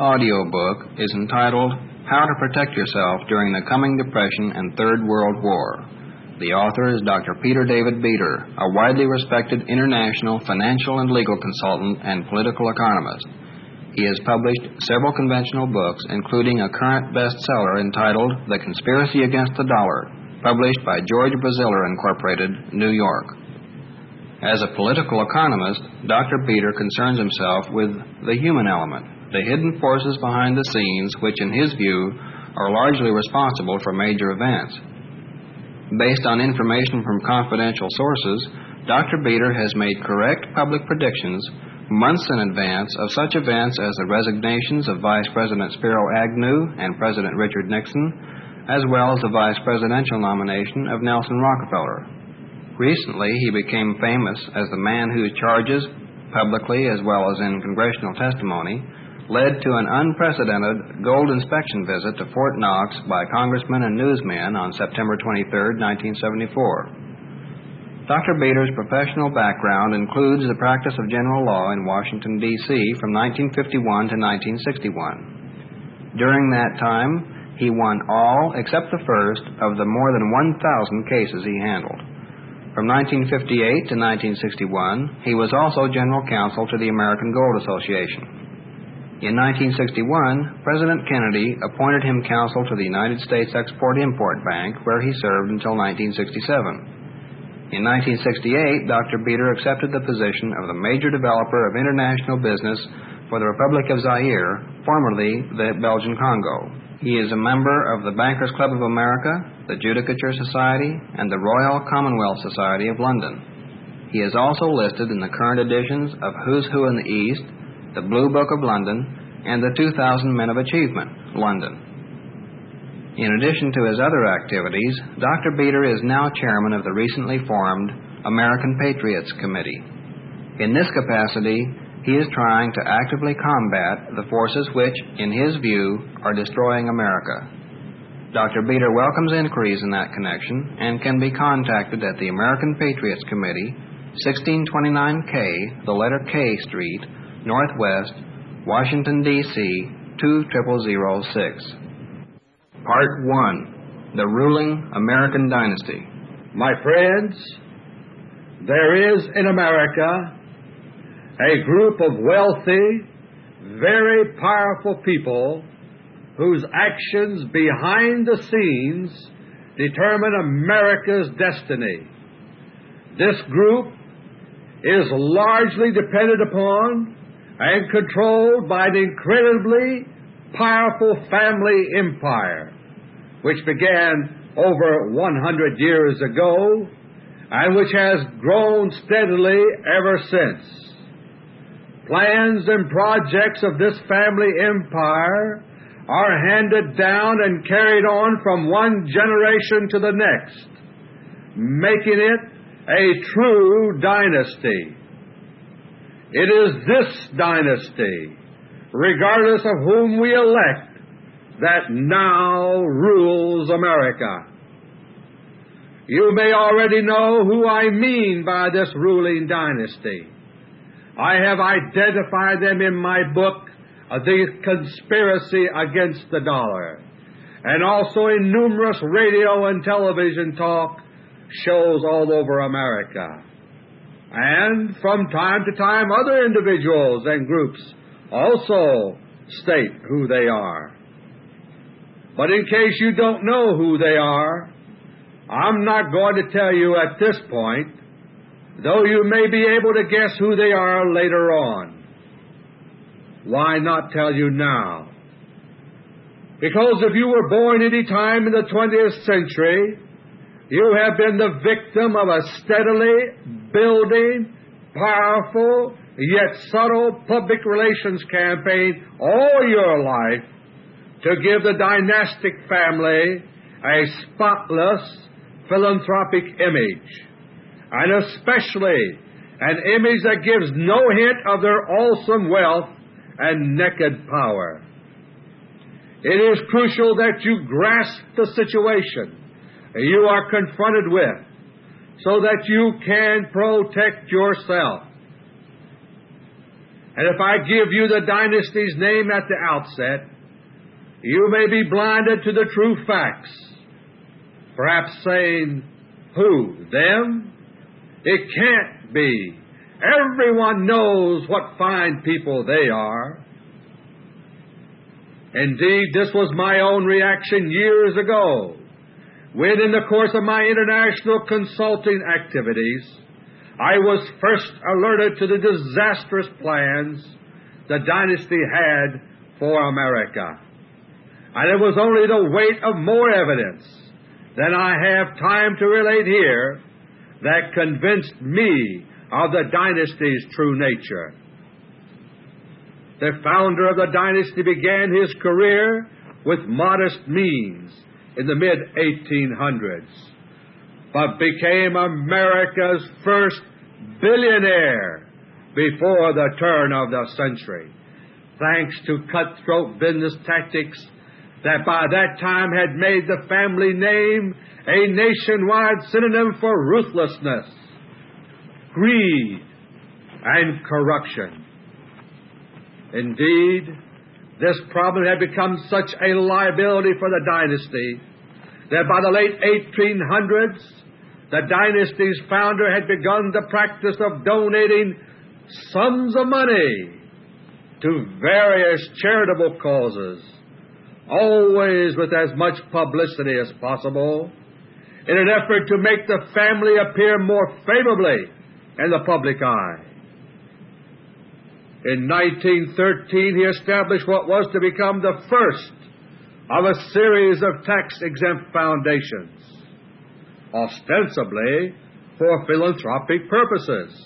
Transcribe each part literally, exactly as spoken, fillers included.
audio book is entitled How to Protect Yourself During the Coming Depression and Third World War. The author is Doctor Peter David Beter, a widely respected international financial and legal consultant and political economist. He has published several conventional books, including a current bestseller entitled The Conspiracy Against the Dollar, published by George Braziller, Incorporated, New York. As a political economist, Doctor Beter concerns himself with the human element, the hidden forces behind the scenes which, in his view, are largely responsible for major events. Based on information from confidential sources, Doctor Beter has made correct public predictions months in advance of such events as the resignations of Vice President Spiro Agnew and President Richard Nixon, as well as the vice presidential nomination of Nelson Rockefeller. Recently, he became famous as the man whose charges, publicly as well as in congressional testimony, led to an unprecedented gold inspection visit to Fort Knox by congressmen and newsmen on September twenty-third, nineteen seventy-four. Doctor Beter's professional background includes the practice of general law in Washington, D C from nineteen fifty-one to nineteen sixty-one. During that time, he won all except the first of the more than one thousand cases he handled. From nineteen fifty-eight to nineteen sixty-one, he was also general counsel to the American Gold Association. In nineteen sixty-one, President Kennedy appointed him counsel to the United States Export-Import Bank, where he served until nineteen sixty-seven. In nineteen sixty-eight, Doctor Beter accepted the position of the major developer of international business for the Republic of Zaire, formerly the Belgian Congo. He is a member of the Bankers Club of America, the Judicature Society, and the Royal Commonwealth Society of London. He is also listed in the current editions of Who's Who in the East, the Blue Book of London, and the two thousand Men of Achievement, London. In addition to his other activities, Doctor Beter is now chairman of the recently formed American Patriots Committee. In this capacity, he is trying to actively combat the forces which, in his view, are destroying America. Doctor Beter welcomes inquiries in that connection and can be contacted at the American Patriots Committee, sixteen twenty-nine K, the letter K Street, Northwest, Washington, D C two zero zero zero six. Part one. The Ruling American Dynasty. My friends, there is in America a group of wealthy, very powerful people whose actions behind the scenes determine America's destiny. This group is largely dependent upon and controlled by an incredibly powerful family empire, which began over one hundred years ago and which has grown steadily ever since. Plans and projects of this family empire are handed down and carried on from one generation to the next, making it a true dynasty. It is this dynasty, regardless of whom we elect, that now rules America. You may already know who I mean by this ruling dynasty. I have identified them in my book, The Conspiracy Against the Dollar, and also in numerous radio and television talk shows all over America. And from time to time, other individuals and groups also state who they are. But in case you don't know who they are, I'm not going to tell you at this point, though you may be able to guess who they are later on. Why not tell you now? Because if you were born any time in the twentieth century, you have been the victim of a steadily building, powerful, yet subtle public relations campaign all your life to give the dynastic family a spotless, philanthropic image, and especially an image that gives no hint of their awesome wealth and naked power. It is crucial that you grasp the situation you are confronted with so that you can protect yourself. And if I give you the dynasty's name at the outset, you may be blinded to the true facts, perhaps saying, who, them? It can't be. Everyone knows what fine people they are. Indeed, this was my own reaction years ago, when in the course of my international consulting activities, I was first alerted to the disastrous plans the dynasty had for America. And it was only the weight of more evidence than I have time to relate here that convinced me of the dynasty's true nature. The founder of the dynasty began his career with modest means in the mid eighteen hundreds, but became America's first billionaire before the turn of the century, thanks to cutthroat business tactics that by that time had made the family name a nationwide synonym for ruthlessness, greed, and corruption. Indeed, this problem had become such a liability for the dynasty that by the late eighteen hundreds, the dynasty's founder had begun the practice of donating sums of money to various charitable causes, always with as much publicity as possible, in an effort to make the family appear more favorably in the public eye. In nineteen thirteen, he established what was to become the first of a series of tax-exempt foundations, ostensibly for philanthropic purposes.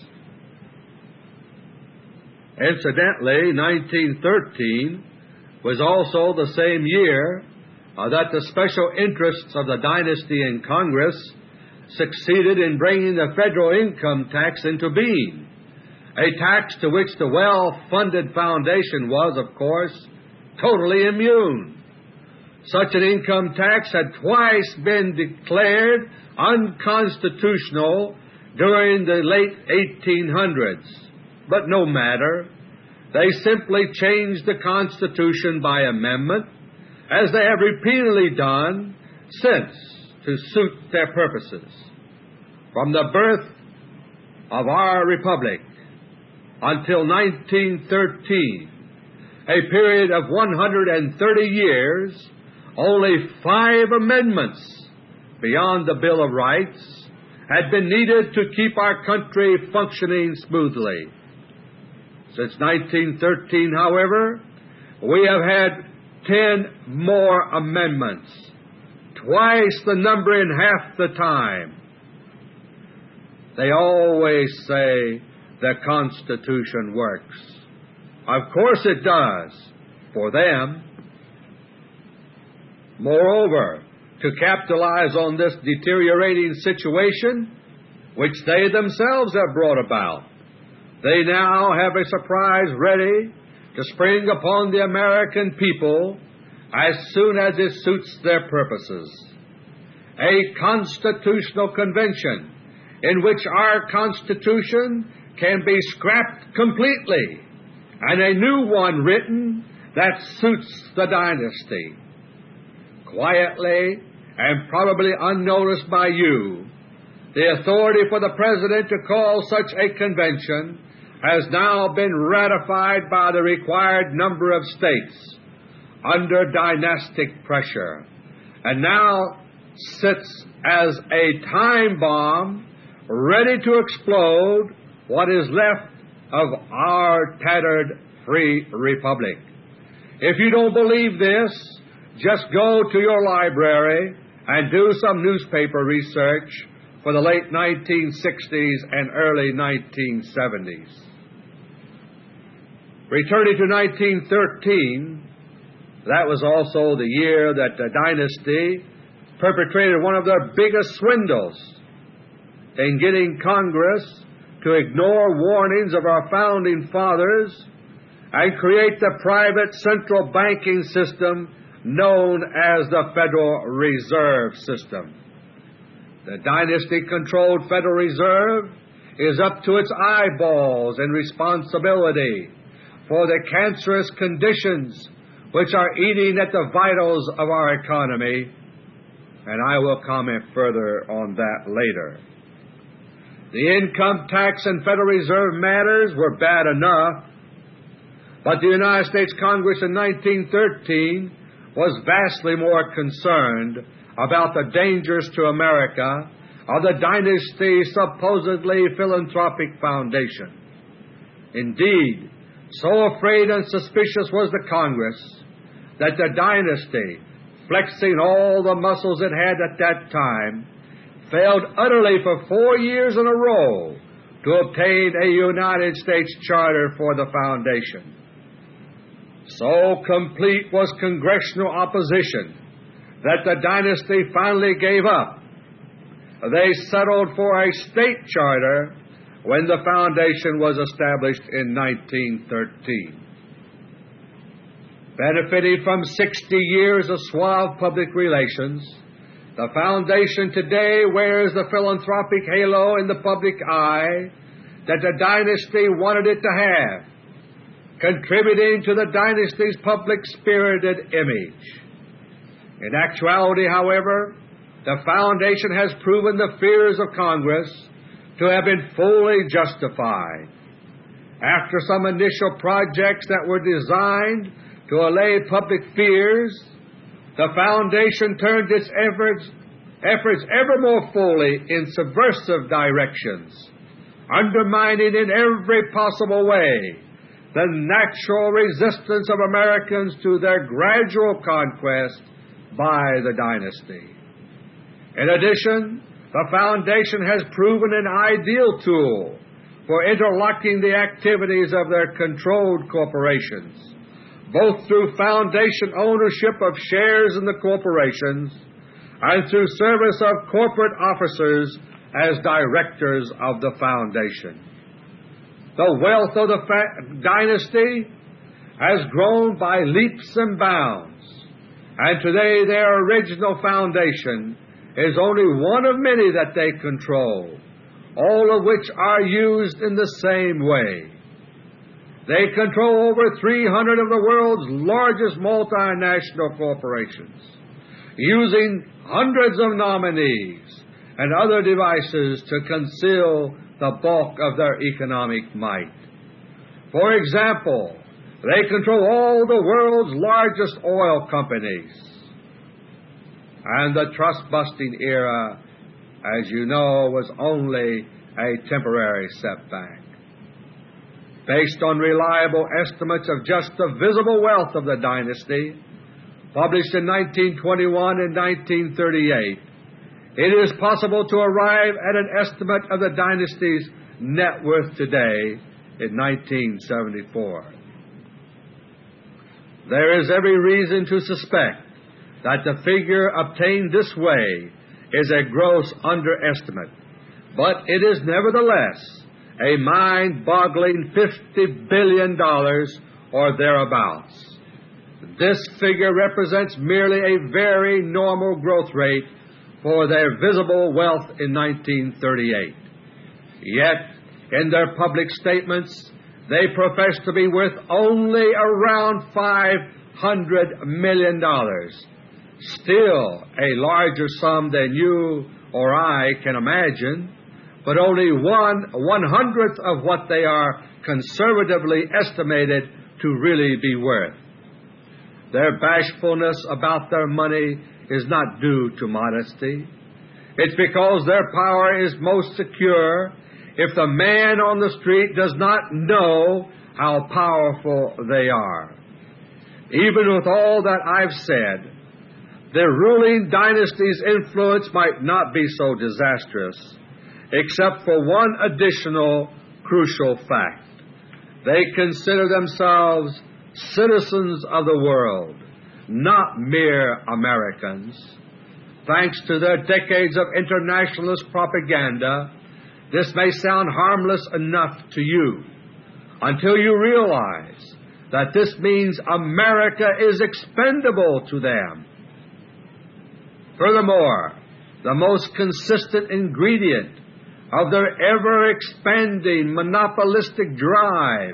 Incidentally, nineteen thirteen was also the same year uh, that the special interests of the dynasty in Congress succeeded in bringing the federal income tax into being, a tax to which the well-funded foundation was, of course, totally immune. Such an income tax had twice been declared unconstitutional during the late eighteen hundreds, but no matter. They simply changed the Constitution by amendment, as they have repeatedly done since, to suit their purposes. From the birth of our republic until nineteen thirteen, a period of one hundred thirty years, only five amendments beyond the Bill of Rights had been needed to keep our country functioning smoothly. Since nineteen thirteen, however, we have had ten more amendments, twice the number in half the time. They always say the Constitution works. Of course it does, for them. Moreover, to capitalize on this deteriorating situation, which they themselves have brought about, they now have a surprise ready to spring upon the American people as soon as it suits their purposes. A constitutional convention in which our Constitution can be scrapped completely and a new one written that suits the dynasty. Quietly and probably unnoticed by you, the authority for the President to call such a convention has now been ratified by the required number of states under dynastic pressure, and now sits as a time bomb ready to explode what is left of our tattered free republic. If you don't believe this, just go to your library and do some newspaper research for the late nineteen sixties and early nineteen seventies. Returning to nineteen thirteen, that was also the year that the dynasty perpetrated one of their biggest swindles in getting Congress to ignore warnings of our founding fathers and create the private central banking system known as the Federal Reserve System. The dynasty-controlled Federal Reserve is up to its eyeballs in responsibility for the cancerous conditions which are eating at the vitals of our economy, and I will comment further on that later. The income tax and Federal Reserve matters were bad enough, but the United States Congress in nineteen thirteen was vastly more concerned about the dangers to America of the dynasty's supposedly philanthropic foundation. Indeed, so afraid and suspicious was the Congress that the dynasty, flexing all the muscles it had at that time, failed utterly for four years in a row to obtain a United States charter for the foundation. So complete was congressional opposition that the dynasty finally gave up. They settled for a state charter when the foundation was established in nineteen thirteen. Benefiting from sixty years of suave public relations, the foundation today wears the philanthropic halo in the public eye that the dynasty wanted it to have, contributing to the dynasty's public-spirited image. In actuality, however, the foundation has proven the fears of Congress to have been fully justified. After some initial projects that were designed to allay public fears, the foundation turned its efforts, efforts ever more fully in subversive directions, undermining in every possible way the natural resistance of Americans to their gradual conquest by the dynasty. In addition, the foundation has proven an ideal tool for interlocking the activities of their controlled corporations, both through foundation ownership of shares in the corporations and through service of corporate officers as directors of the foundation. The wealth of the fa- dynasty has grown by leaps and bounds, and today their original foundation is only one of many that they control, all of which are used in the same way. They control over three hundred of the world's largest multinational corporations, using hundreds of nominees and other devices to conceal the bulk of their economic might. For example, they control all the world's largest oil companies. And the trust-busting era, as you know, was only a temporary setback. Based on reliable estimates of just the visible wealth of the dynasty, published in nineteen twenty-one and nineteen thirty-eight, it is possible to arrive at an estimate of the dynasty's net worth today in nineteen seventy-four. There is every reason to suspect that the figure obtained this way is a gross underestimate, but it is nevertheless a mind-boggling fifty billion dollars or thereabouts. This figure represents merely a very normal growth rate for their visible wealth in nineteen thirty-eight. Yet, in their public statements, they profess to be worth only around five hundred million dollars, still a larger sum than you or I can imagine, but only one one-hundredth of what they are conservatively estimated to really be worth. Their bashfulness about their money is not due to modesty. It's because their power is most secure if the man on the street does not know how powerful they are. Even with all that I've said, the ruling dynasty's influence might not be so disastrous, except for one additional crucial fact. They consider themselves citizens of the world, not mere Americans. Thanks to their decades of internationalist propaganda, this may sound harmless enough to you until you realize that this means America is expendable to them. Furthermore, the most consistent ingredient of their ever-expanding monopolistic drive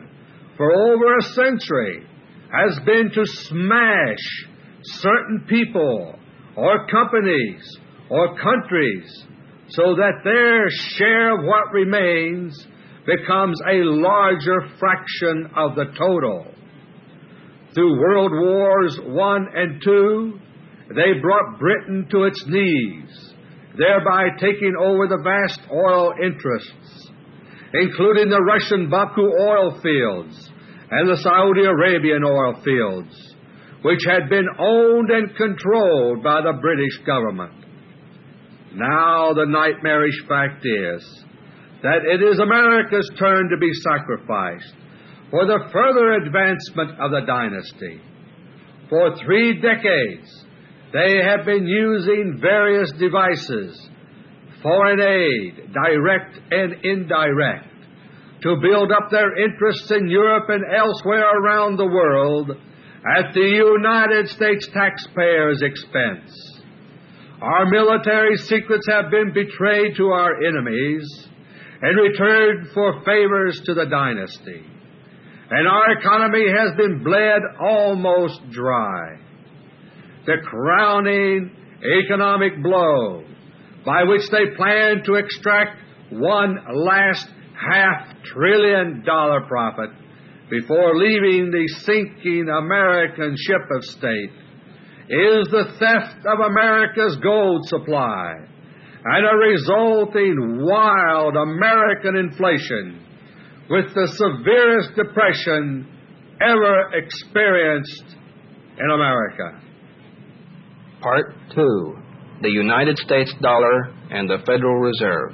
for over a century has been to smash certain people or companies or countries so that their share of what remains becomes a larger fraction of the total. Through World Wars One and Two, they brought Britain to its knees, thereby taking over the vast oil interests, including the Russian Baku oil fields and the Saudi Arabian oil fields, which had been owned and controlled by the British government. Now the nightmarish fact is that it is America's turn to be sacrificed for the further advancement of the dynasty. For three decades, they have been using various devices, foreign aid, direct and indirect, to build up their interests in Europe and elsewhere around the world at the United States taxpayers' expense. Our military secrets have been betrayed to our enemies and returned for favors to the dynasty, and our economy has been bled almost dry. The crowning economic blow by which they plan to extract one last half-trillion dollar profit before leaving the sinking American ship of state is the theft of America's gold supply and a resulting wild American inflation with the severest depression ever experienced in America. Part two. The United States Dollar and the Federal Reserve.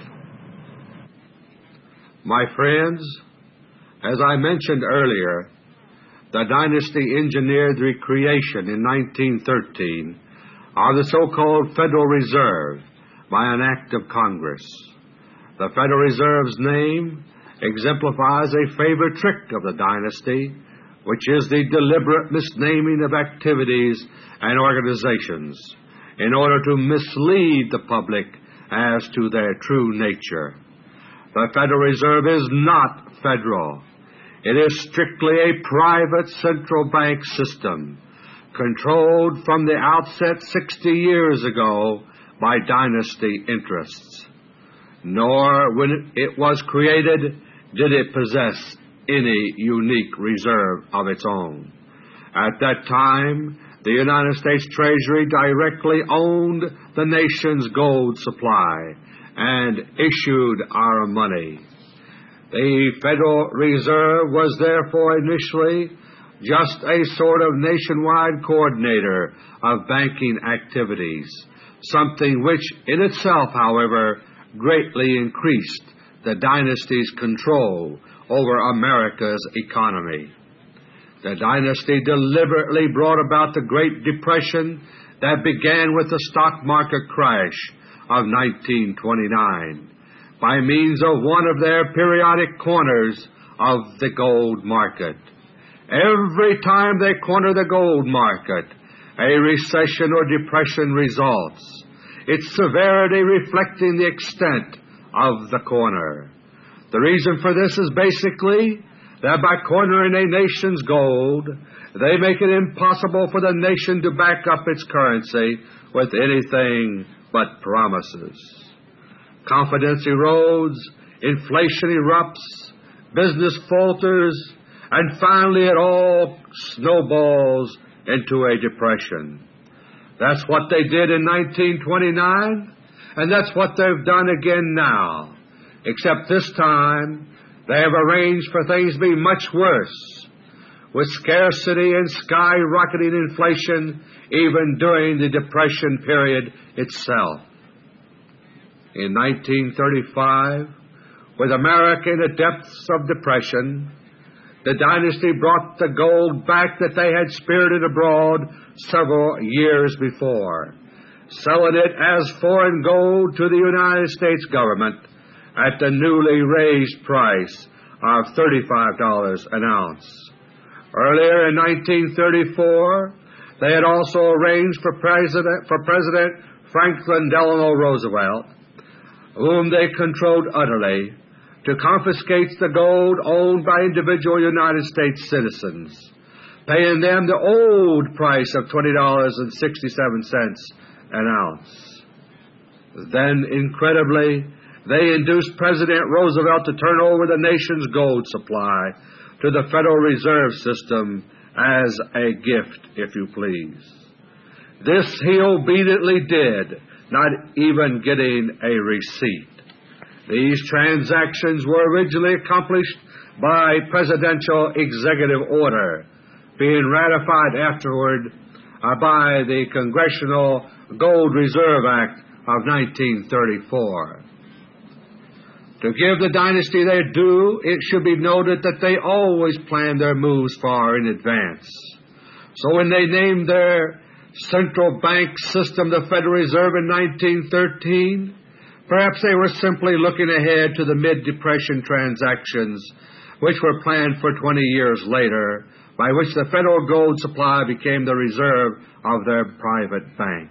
My friends, as I mentioned earlier, the dynasty engineered the creation in nineteen thirteen of the so-called Federal Reserve by an act of Congress. The Federal Reserve's name exemplifies a favorite trick of the dynasty, which is the deliberate misnaming of activities and organizations in order to mislead the public as to their true nature. The Federal Reserve is not federal. It is strictly a private central bank system, controlled from the outset sixty years ago by dynasty interests. Nor, when it was created, did it possess any unique reserve of its own. At that time, the United States Treasury directly owned the nation's gold supply and issued our money. The Federal Reserve was therefore initially just a sort of nationwide coordinator of banking activities, something which in itself, however, greatly increased the dynasty's control over America's economy. The dynasty deliberately brought about the Great Depression that began with the stock market crash of nineteen twenty-nine by means of one of their periodic corners of the gold market. Every time they corner the gold market, a recession or depression results, its severity reflecting the extent of the corner. The reason for this is basically that by cornering a nation's gold, they make it impossible for the nation to back up its currency with anything but promises. Confidence erodes, inflation erupts, business falters, and finally it all snowballs into a depression. That's what they did in nineteen twenty-nine, and that's what they've done again now, except this time they have arranged for things to be much worse, with scarcity and skyrocketing inflation even during the Depression period itself. In nineteen thirty-five, with America in the depths of depression, the dynasty brought the gold back that they had spirited abroad several years before, selling it as foreign gold to the United States government at the newly raised price of thirty-five dollars an ounce. Earlier in nineteen thirty-four, they had also arranged for President, for President Franklin Delano Roosevelt, whom they controlled utterly, to confiscate the gold owned by individual United States citizens, paying them the old price of twenty dollars and sixty-seven cents an ounce. Then, incredibly, they induced President Roosevelt to turn over the nation's gold supply to the Federal Reserve System as a gift, if you please. This he obediently did, not even getting a receipt. These transactions were originally accomplished by presidential executive order, being ratified afterward uh, by the Congressional Gold Reserve Act of nineteen thirty-four. To give the dynasty their due, it should be noted that they always planned their moves far in advance. So when they named their central bank system the Federal Reserve in nineteen thirteen, perhaps they were simply looking ahead to the mid-Depression transactions which were planned for twenty years later, by which the federal gold supply became the reserve of their private bank.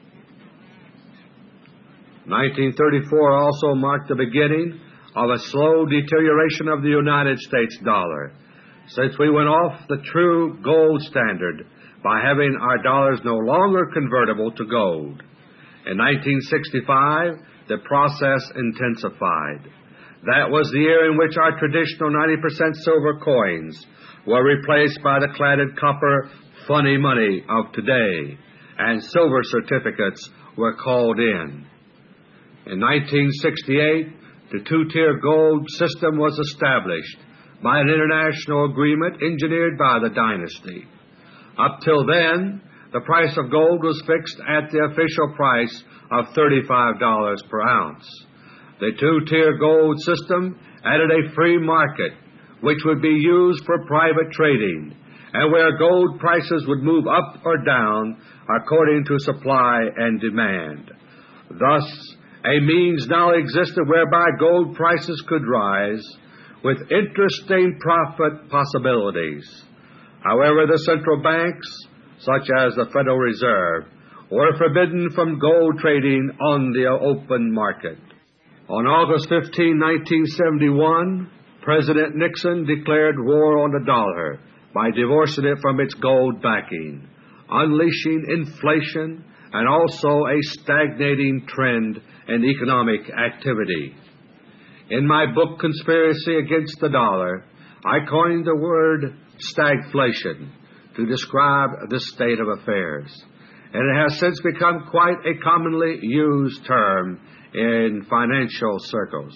nineteen thirty-four also marked the beginning of a slow deterioration of the United States dollar, since we went off the true gold standard by having our dollars no longer convertible to gold. In nineteen sixty-five, the process intensified. That was the year in which our traditional ninety percent silver coins were replaced by the cladded copper funny money of today, and silver certificates were called in. In nineteen sixty-eight, the two-tier gold system was established by an international agreement engineered by the dynasty. Up till then, the price of gold was fixed at the official price of thirty-five dollars per ounce. The two-tier gold system added a free market, which would be used for private trading, and where gold prices would move up or down according to supply and demand. Thus, a means now existed whereby gold prices could rise with interesting profit possibilities. However, the central banks, such as the Federal Reserve, were forbidden from gold trading on the open market. On August fifteenth, nineteen seventy-one, President Nixon declared war on the dollar by divorcing it from its gold backing, unleashing inflation and also a stagnating trend in economic activity. In my book, Conspiracy Against the Dollar, I coined the word stagflation to describe this state of affairs, and it has since become quite a commonly used term in financial circles.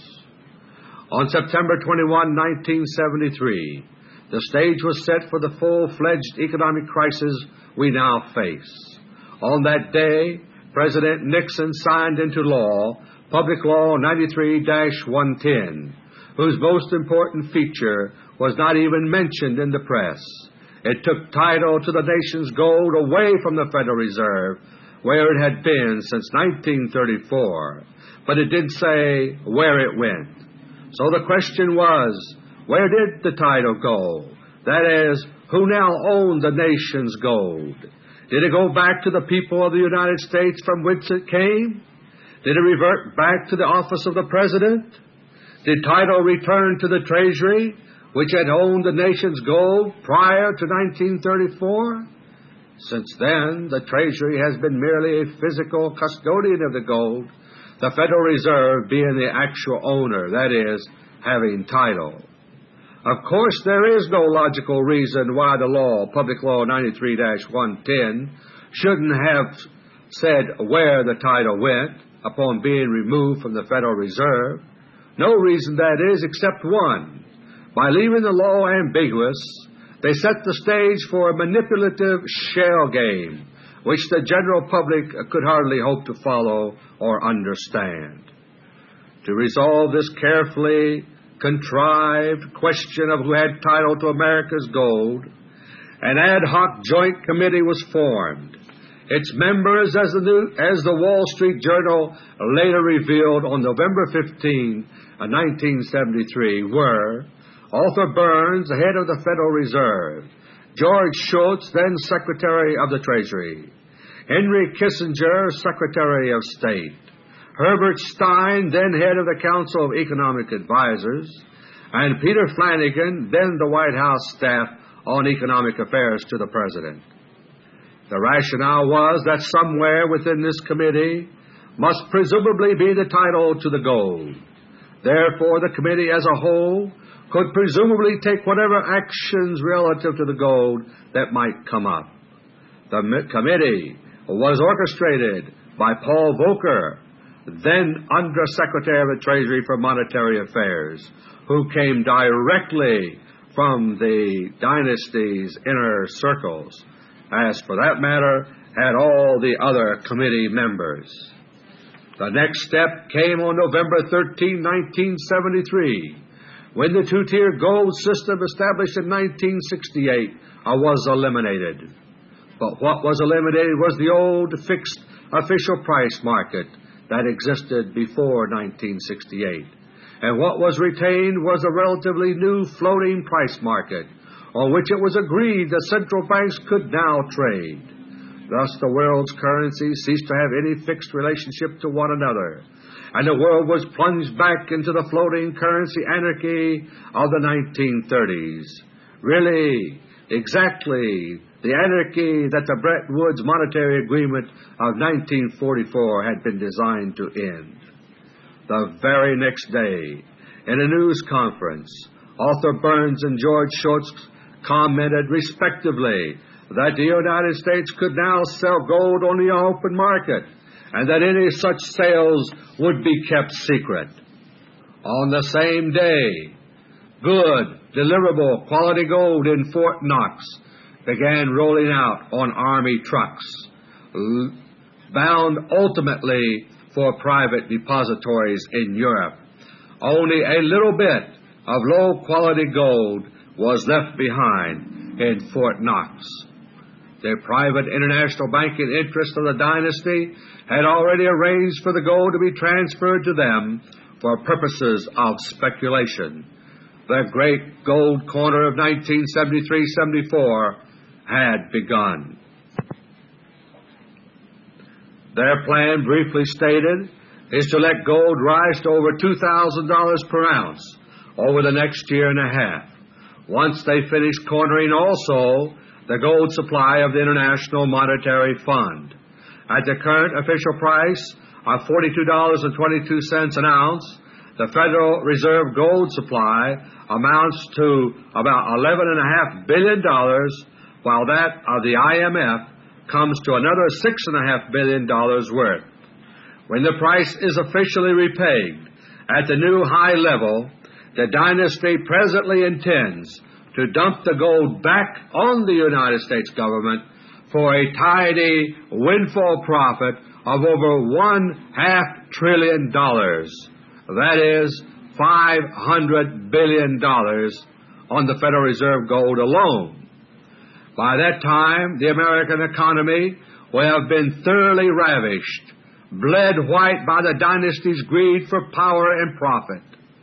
On September twenty-first, nineteen seventy-three, the stage was set for the full-fledged economic crisis we now face. On that day, President Nixon signed into law Public Law ninety-three dash one ten, whose most important feature was not even mentioned in the press. It took title to the nation's gold away from the Federal Reserve, where it had been since nineteen thirty-four, but it didn't say where it went. So the question was, where did the title go? That is, who now owned the nation's gold? Did it go back to the people of the United States from whence it came? Did it revert back to the office of the President? Did title return to the Treasury, which had owned the nation's gold prior to nineteen thirty-four? Since then, the Treasury has been merely a physical custodian of the gold, the Federal Reserve being the actual owner, that is, having title. Of course, there is no logical reason why the law, Public Law ninety-three dash one ten, shouldn't have said where the title went upon being removed from the Federal Reserve. No reason, that is, except one. By leaving the law ambiguous, they set the stage for a manipulative shell game, which the general public could hardly hope to follow or understand. To resolve this carefully contrived question of who had title to America's gold, an ad hoc joint committee was formed. Its members, as the, new, as the Wall Street Journal later revealed on November fifteenth, nineteen seventy-three, were Arthur Burns, the head of the Federal Reserve; George Shultz, then Secretary of the Treasury; Henry Kissinger, Secretary of State; Herbert Stein, then head of the Council of Economic Advisers, and Peter Flanagan, then the White House staff on economic affairs to the President. The rationale was that somewhere within this committee must presumably be the title to the gold. Therefore, the committee as a whole could presumably take whatever actions relative to the gold that might come up. The committee was orchestrated by Paul Volcker, then Under-Secretary of the Treasury for Monetary Affairs, who came directly from the dynasty's inner circles, as for that matter had all the other committee members. The next step came on November thirteenth, nineteen seventy-three, when the two-tier gold system established in nineteen sixty-eight was eliminated. But what was eliminated was the old fixed official price market that existed before nineteen sixty-eight. And what was retained was a relatively new floating price market on which it was agreed that central banks could now trade. Thus the world's currencies ceased to have any fixed relationship to one another, and the world was plunged back into the floating currency anarchy of the nineteen thirties. Really, exactly the anarchy that the Bretton Woods Monetary Agreement of nineteen forty-four had been designed to end. The very next day, in a news conference, Arthur Burns and George Shultz commented respectively that the United States could now sell gold on the open market and that any such sales would be kept secret. On the same day, good, deliverable, quality gold in Fort Knox began rolling out on Army trucks, bound ultimately for private depositories in Europe. Only a little bit of low-quality gold was left behind in Fort Knox. The private international banking interests of the dynasty had already arranged for the gold to be transferred to them for purposes of speculation. The great gold corner of nineteen seventy-three seventy-four had begun. Their plan, briefly stated, is to let gold rise to over two thousand dollars per ounce over the next year and a half. Once they finish cornering also the gold supply of the International Monetary Fund. At the current official price of forty-two dollars and twenty-two cents an ounce, the Federal Reserve gold supply amounts to about eleven point five billion dollars, while that of the I M F comes to another six point five billion dollars worth. When the price is officially repaid at the new high level, the dynasty presently intends to dump the gold back on the United States government for a tidy windfall profit of over one half trillion dollars. That is five hundred billion dollars on the Federal Reserve gold alone. By that time, the American economy will have been thoroughly ravished, bled white by the dynasty's greed for power and profit.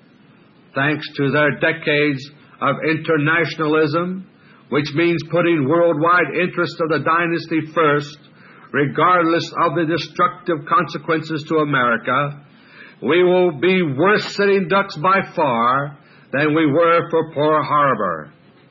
Thanks to their decades of internationalism, which means putting worldwide interests of the dynasty first, regardless of the destructive consequences to America, we will be worse sitting ducks by far than we were for Pearl Harbor.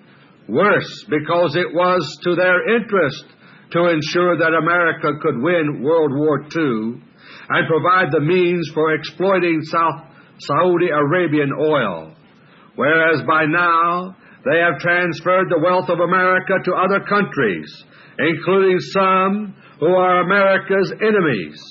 Worse, because it was to their interest to ensure that America could win World War Two and provide the means for exploiting South Saudi Arabian oil, whereas by now they have transferred the wealth of America to other countries, including some who are America's enemies.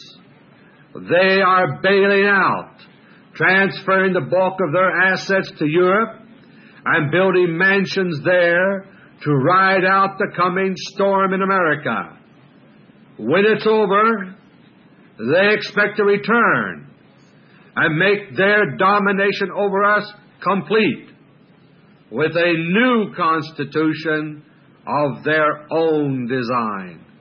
They are bailing out, transferring the bulk of their assets to Europe, and building mansions there to ride out the coming storm in America. When it's over, they expect to return and make their domination over us complete with a new constitution of their own design.